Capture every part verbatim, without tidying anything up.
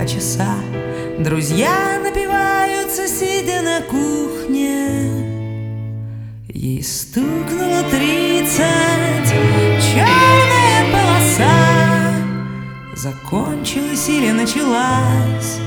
два часа. Друзья напиваются, сидя на кухне. Ей стукнуло тридцать, черная полоса закончилась или началась.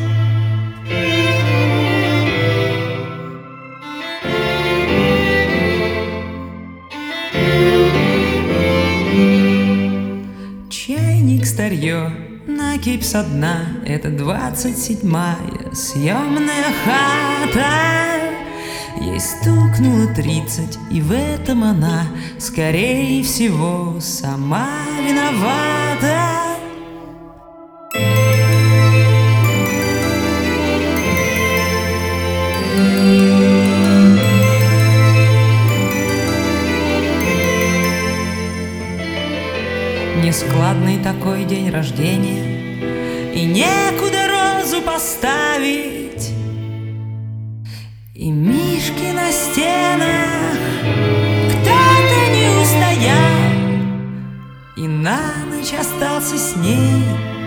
Чайник, старье, накипь со дна. Это двадцать седьмая съемная хата. Ей стукнуло тридцать, и в этом она, скорее всего, сама виновата. Нескладный такой день рождения, и некуда розу поставить, и мишки на стенах кто-то не устоял и на ночь остался с ней.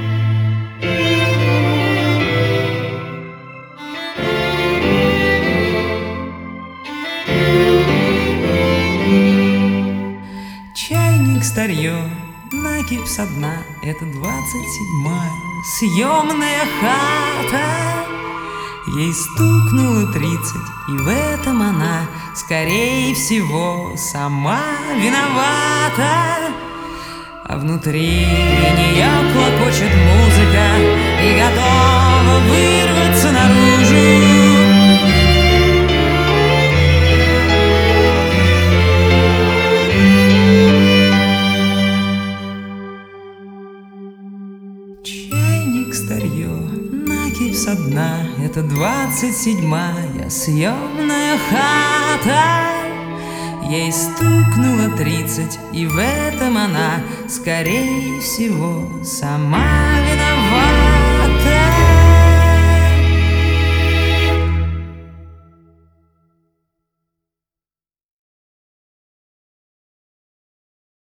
Чайник, старье, накипь со дна. Это двадцать седьмая съемная хата. Ей стукнуло тридцать, и в этом она, скорее всего, сама виновата. А внутри нее клокочет музыка и готова вырваться наружу. Чайник, старье, накипь со дна. Это двадцать седьмая съемная хата. Ей стукнуло тридцать, и в этом она, скорее всего, сама